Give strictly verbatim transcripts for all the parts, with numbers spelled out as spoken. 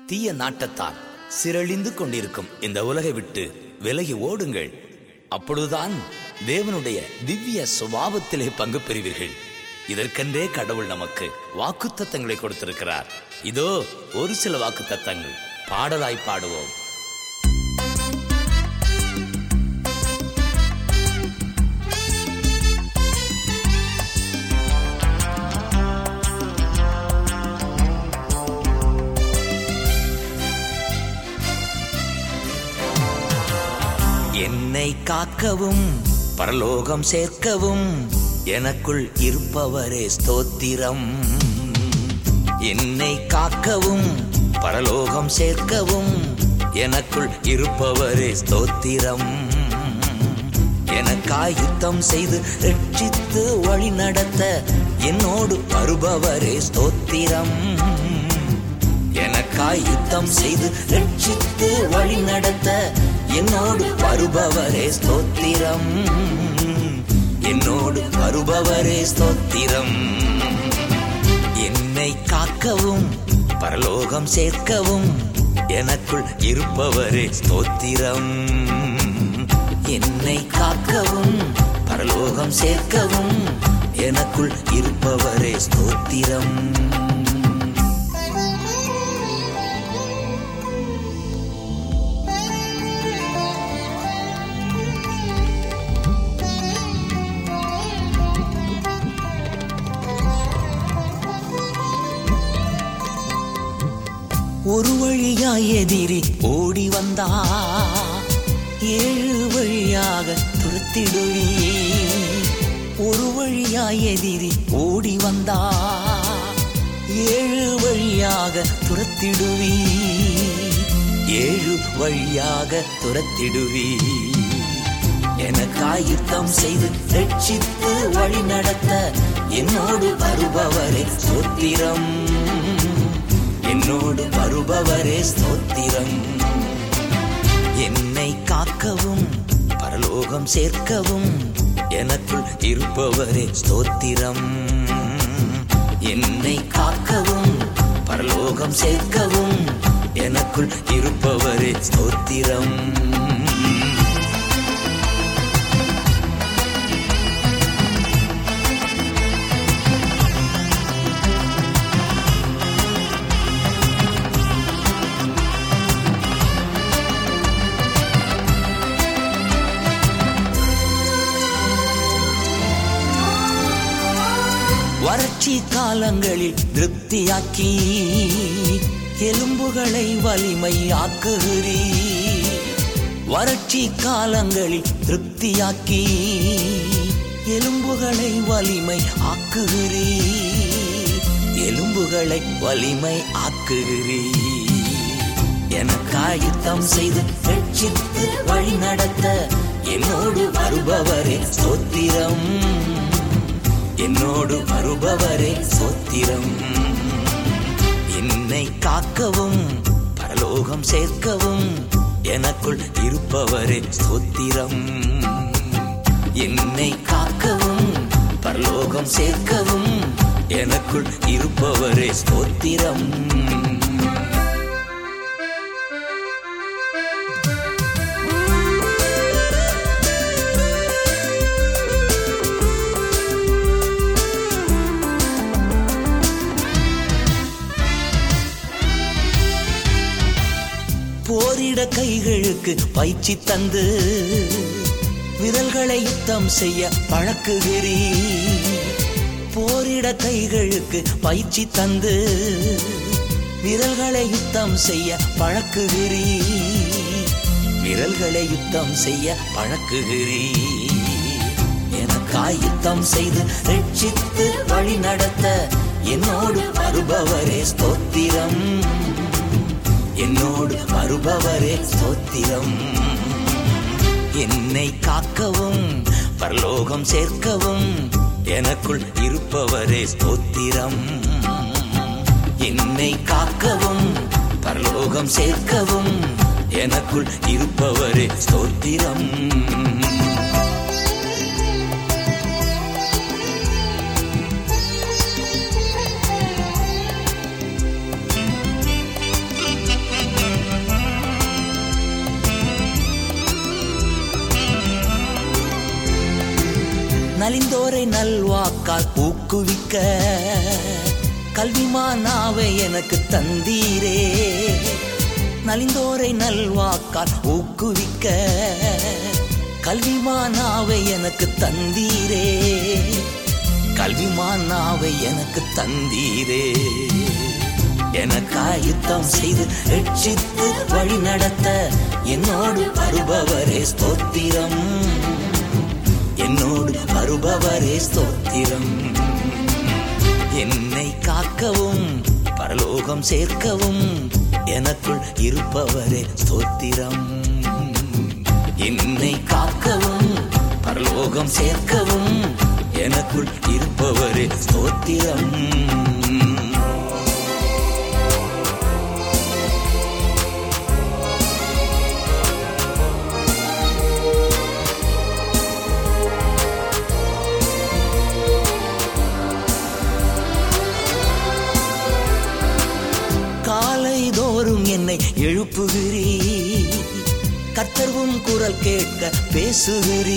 தீய நாட்டத்தால் சிரழிந்து கொண்டிருக்கும் இந்த உலகை விட்டு விலகி ஓடுங்கள். அப்பொழுதுதான் தேவனுடைய திவ்ய சுபாவத்திலே பங்கு பெறுவீர்கள். இதற்கென்றே கடவுள் நமக்கு வாக்குத்தத்தங்களை கொடுத்திருக்கிறார். இதோ ஒரு சில வாக்குத்தத்தங்கள் பாடலாய் பாடுவோம். என்னை காக்கவும் பரலோகம் சேர்க்கவும் எனக்குள் இருப்பவரே ஸ்தோத்திரம். என்னை காக்கவும் பரலோகம் சேர்க்கவும் எனக்குள் இருப்பவரே ஸ்தோத்திரம். எனக்காய் யுத்தம் செய்து ரட்சித்து வழி நடத்த என்னோடு வருபவரே ஸ்தோத்திரம். எனக்காய் யுத்தம் செய்து ரட்சித்து வழி நடத்த என்னோடு வருபவரே ஸ்தோத்திரம். என்னோடு வருபவரே ஸ்தோத்திரம். என்னை காக்கவும் பரலோகம் சேர்க்கவும் எனக்குள் இருப்பவரே ஸ்தோத்திரம். என்னை காக்கவும் பரலோகம் சேர்க்கவும் எனக்குள் இருப்பவரே ஸ்தோத்திரம். ஒரு வழியாய் எதிரி ஓடி வந்தா ஏழு வழியாக துரத்திடுவி. ஒரு வழியாய் எதிரி ஓடி வந்தா ஏழு வழியாக துரத்திடுவி. ஏழு வழியாக துரத்திடுவி. எனக்காய் யுத்தம் செய்து ரட்சித்து வழி நடத்த என்னோடு வருபவரே ஸ்தோத்திரம். என்னோடு வருபவரே ஸ்தோத்திரம். என்னை காக்கவும் பரலோகம் சேர்க்கவும் எனக்குள் இருப்பவரே ஸ்தோத்திரம். என்னை காக்கவும் பரலோகம் சேர்க்கவும் எனக்குள் இருப்பவரே ஸ்தோத்திரம். வறட்சி காலங்களில் திருப்தியாக்கி எலும்புகளை வலிமை ஆக்குகிறீ. வறட்சி காலங்களில் திருப்தியாக்கி எலும்புகளை வலிமை ஆக்குகிறீ. எலும்புகளை வலிமை ஆக்குகிறீ. எனக்காய் யுத்தம் செய்து ரட்சித்து வழி நடத்த என்னோடு வருபவரே ஸ்தோத்திரம். என்னோடு வருபவரே ஸ்தோத்திரம். என்னை காக்கவும் பரலோகம் சேர்க்கவும் எனக்குள் இருப்பவரே ஸ்தோத்திரம். என்னை காக்கவும் பரலோகம் சேர்க்கவும் எனக்குள் இருப்பவரே ஸ்தோத்திரம். போரிட கைகளுக்கு பயிற்சி தந்து விரல்களை யுத்தம் செய்ய பழக்குகிறீ. போரிட கைகளுக்கு பயிற்சி தந்து விரல்களை யுத்தம் செய்ய பழக்குகிறீ. விரல்களை யுத்தம் செய்ய பழக்குகிறீ. எனக்காய் யுத்தம் செய்து ரட்சித்து வழி நடத்த என்னோடு வருபவரே ஸ்தோத்திரம். என்னோடு வருபவரே ஸ்தோத்திரம். என்னை காக்கவும் பரலோகம் சேர்க்கவும் எனக்குள் இருப்பவரே ஸ்தோத்திரம். என்னை காக்கவும் பரலோகம் சேர்க்கவும் எனக்குள் இருப்பவரே ஸ்தோத்திரம். நலிந்தோரை நல்வாக்கால் ஊக்குவிக்க கல்விமானாவை எனக்கு தந்தீரே. நலிந்தோரை நல்வாக்கால் ஊக்குவிக்க கல்விமானாவை எனக்கு தந்தீரே. கல்விமானாவை எனக்கு தந்தீரே. எனக்காய் யுத்தம் செய்து ரட்சித்து வழி நடத்த என்னோடு வருபவரே ஸ்தோத்திரம். என்னோடு வருபவரே ஸ்தோத்திரம். என்னை காக்கவும் பரலோகம் சேர்க்கவும் எனக்குள் இருப்பவரே ஸ்தோத்திரம். என்னை காக்கவும் பரலோகம் சேர்க்கவும் எனக்குள் இருப்பவரே ஸ்தோத்திரம். காலைதோறும் என்னை எழுப்புகிறீ. கர்த்தரும் குரல் கேட்க பேசுகிறீ.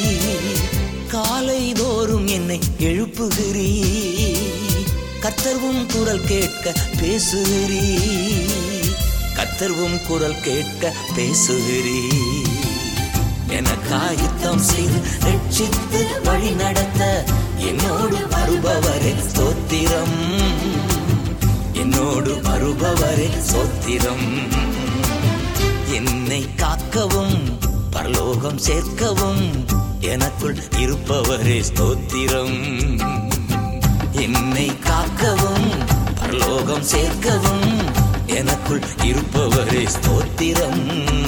காலைதோறும் என்னை எழுப்புகிறீ. கர்த்தரும் குரல் கேட்க பேசுகிறீ. கர்த்தரும் குரல் கேட்க பேசுகிறீ. எனக்காய் யுத்தம் செய்து ரட்சித்து வழி நடத்த என்னோடு வருபவரே ஸ்தோத்திரம். என்னோடு வருபவரே ஸ்தோத்திரம். என்னை காக்கவும் பரலோகம் சேர்க்கவும் எனக்குள் இருப்பவரே ஸ்தோத்திரம். என்னை காக்கவும் பரலோகம் சேர்க்கவும் எனக்குள் இருப்பவரே ஸ்தோத்திரம்.